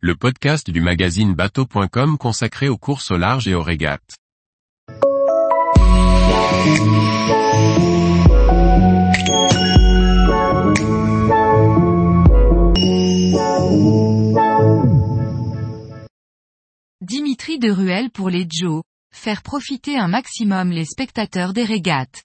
le podcast du magazine bateau.com consacré aux courses au large et aux régates. Dimitri Deruel pour les Joe, faire profiter un maximum les spectateurs des régates.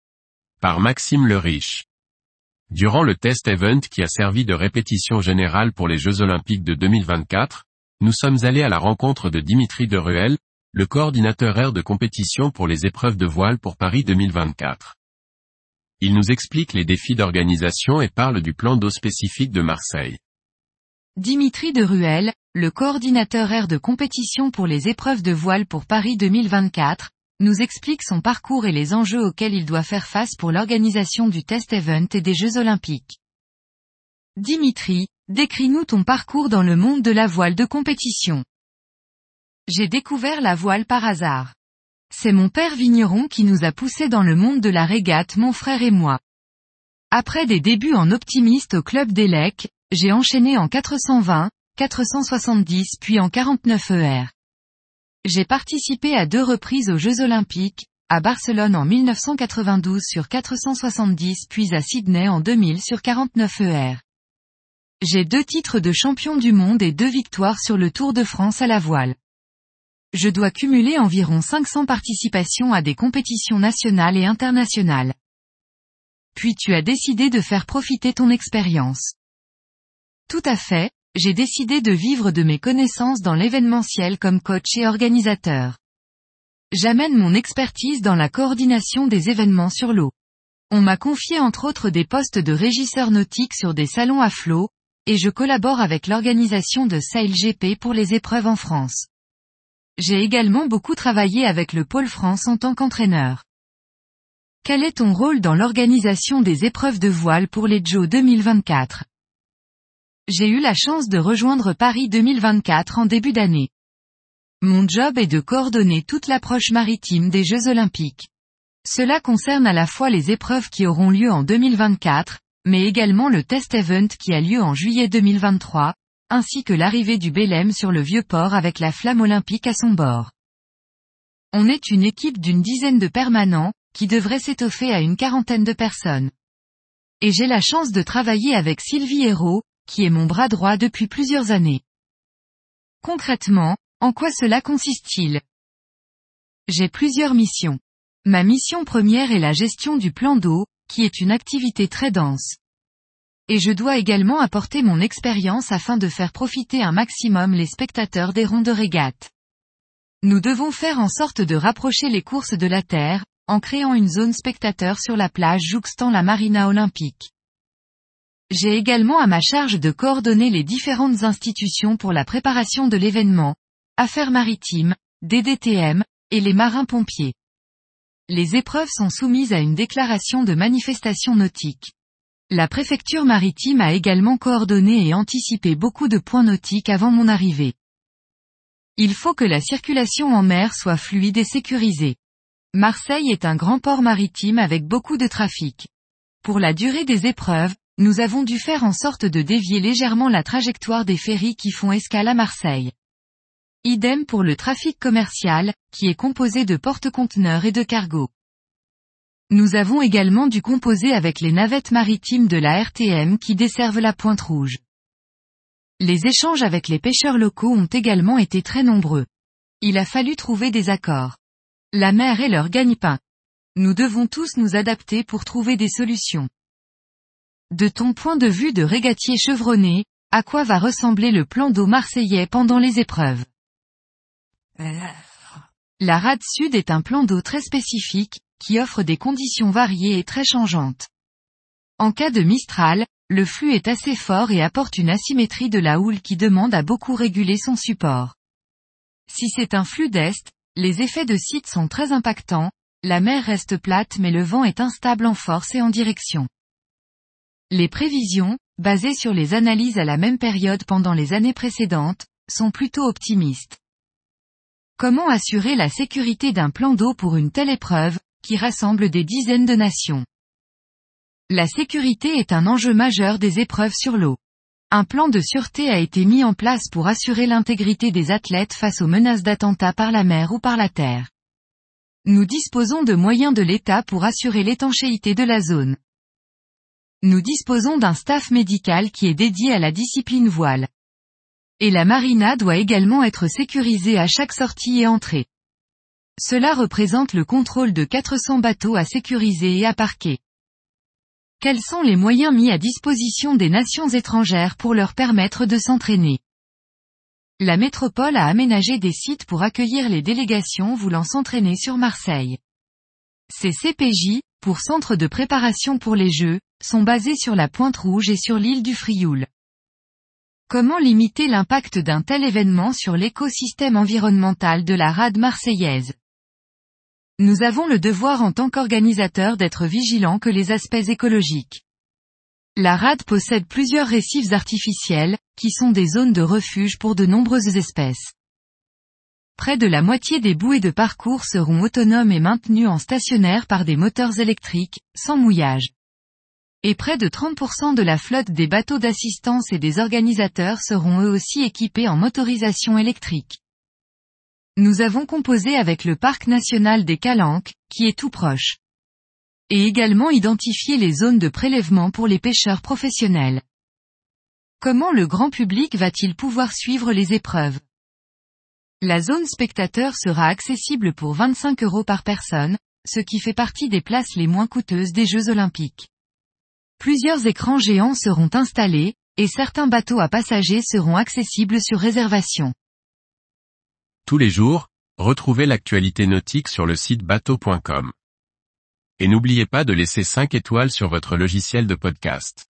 Par Maxime Le Riche. Durant le test event qui a servi de répétition générale pour les Jeux Olympiques de 2024, nous sommes allés à la rencontre de Dimitri Deruel, le coordinateur air de compétition pour les épreuves de voile pour Paris 2024. Il nous explique les défis d'organisation et parle du plan d'eau spécifique de Marseille. Dimitri Deruel, le coordinateur air de compétition pour les épreuves de voile pour Paris 2024, nous explique son parcours et les enjeux auxquels il doit faire face pour l'organisation du test event et des Jeux Olympiques. Dimitri, décris-nous ton parcours dans le monde de la voile de compétition. J'ai découvert la voile par hasard. C'est mon père vigneron qui nous a poussés dans le monde de la régate, mon frère et moi. Après des débuts en optimiste au club d'Élec, j'ai enchaîné en 420, 470 puis en 49 ER. J'ai participé à 2 reprises aux Jeux Olympiques, à Barcelone en 1992 sur 470 puis à Sydney en 2000 sur 49 ER. J'ai 2 titres de champion du monde et 2 victoires sur le Tour de France à la voile. Je dois cumuler environ 500 participations à des compétitions nationales et internationales. Puis tu as décidé de faire profiter ton expérience. Tout à fait. J'ai décidé de vivre de mes connaissances dans l'événementiel comme coach et organisateur. J'amène mon expertise dans la coordination des événements sur l'eau. On m'a confié entre autres des postes de régisseur nautique sur des salons à flot, et je collabore avec l'organisation de SailGP pour les épreuves en France. J'ai également beaucoup travaillé avec le Pôle France en tant qu'entraîneur. Quel est ton rôle dans l'organisation des épreuves de voile pour les Joe 2024? J'ai eu la chance de rejoindre Paris 2024 en début d'année. Mon job est de coordonner toute l'approche maritime des Jeux Olympiques. Cela concerne à la fois les épreuves qui auront lieu en 2024, mais également le test event qui a lieu en juillet 2023, ainsi que l'arrivée du Belém sur le Vieux-Port avec la flamme olympique à son bord. On est une équipe d'une dizaine de permanents, qui devrait s'étoffer à une 40aine de personnes. Et j'ai la chance de travailler avec Sylvie Hérault, qui est mon bras droit depuis plusieurs années. Concrètement, en quoi cela consiste-t-il? J'ai plusieurs missions. Ma mission première est la gestion du plan d'eau, qui est une activité très dense. Et je dois également apporter mon expérience afin de faire profiter un maximum les spectateurs des ronds de régate. Nous devons faire en sorte de rapprocher les courses de la terre, en créant une zone spectateur sur la plage jouxtant la marina olympique. J'ai également à ma charge de coordonner les différentes institutions pour la préparation de l'événement, Affaires maritimes, DDTM, et les marins-pompiers. Les épreuves sont soumises à une déclaration de manifestation nautique. La préfecture maritime a également coordonné et anticipé beaucoup de points nautiques avant mon arrivée. Il faut que la circulation en mer soit fluide et sécurisée. Marseille est un grand port maritime avec beaucoup de trafic. Pour la durée des épreuves, nous avons dû faire en sorte de dévier légèrement la trajectoire des ferries qui font escale à Marseille. Idem pour le trafic commercial, qui est composé de porte-conteneurs et de cargos. Nous avons également dû composer avec les navettes maritimes de la RTM qui desservent la Pointe Rouge. Les échanges avec les pêcheurs locaux ont également été très nombreux. Il a fallu trouver des accords. La mer est leur gagne-pain. Nous devons tous nous adapter pour trouver des solutions. De ton point de vue de régatier chevronné, à quoi va ressembler le plan d'eau marseillais pendant les épreuves? La rade sud est un plan d'eau très spécifique, qui offre des conditions variées et très changeantes. En cas de Mistral, le flux est assez fort et apporte une asymétrie de la houle qui demande à beaucoup réguler son support. Si c'est un flux d'est, les effets de site sont très impactants, la mer reste plate mais le vent est instable en force et en direction. Les prévisions, basées sur les analyses à la même période pendant les années précédentes, sont plutôt optimistes. Comment assurer la sécurité d'un plan d'eau pour une telle épreuve, qui rassemble des dizaines de nations? La sécurité est un enjeu majeur des épreuves sur l'eau. un plan de sûreté a été mis en place pour assurer l'intégrité des athlètes face aux menaces d'attentats par la mer ou par la terre. Nous disposons de moyens de l'État pour assurer l'étanchéité de la zone. Nous disposons d'un staff médical qui est dédié à la discipline voile. Et la marina doit également être sécurisée à chaque sortie et entrée. Cela représente le contrôle de 400 bateaux à sécuriser et à parquer. Quels sont les moyens mis à disposition des nations étrangères pour leur permettre de s'entraîner? La métropole a aménagé des sites pour accueillir les délégations voulant s'entraîner sur Marseille. Ces CPJ, pour centres de préparation pour les Jeux, sont basés sur la Pointe Rouge et sur l'île du Frioul. Comment limiter l'impact d'un tel événement sur l'écosystème environnemental de la rade marseillaise? Nous avons le devoir en tant qu'organisateurs d'être vigilants que les aspects écologiques. La rade possède plusieurs récifs artificiels, qui sont des zones de refuge pour de nombreuses espèces. Près de la moitié des bouées de parcours seront autonomes et maintenues en stationnaire par des moteurs électriques, sans mouillage. Et près de 30% de la flotte des bateaux d'assistance et des organisateurs seront eux aussi équipés en motorisation électrique. Nous avons composé avec le parc national des Calanques, qui est tout proche. Et également identifié les zones de prélèvement pour les pêcheurs professionnels. Comment le grand public va-t-il pouvoir suivre les épreuves? La zone spectateur sera accessible pour 25 € par personne, ce qui fait partie des places les moins coûteuses des Jeux Olympiques. Plusieurs écrans géants seront installés, et certains bateaux à passagers seront accessibles sur réservation. Tous les jours, retrouvez l'actualité nautique sur le site bateau.com. Et n'oubliez pas de laisser 5 étoiles sur votre logiciel de podcast.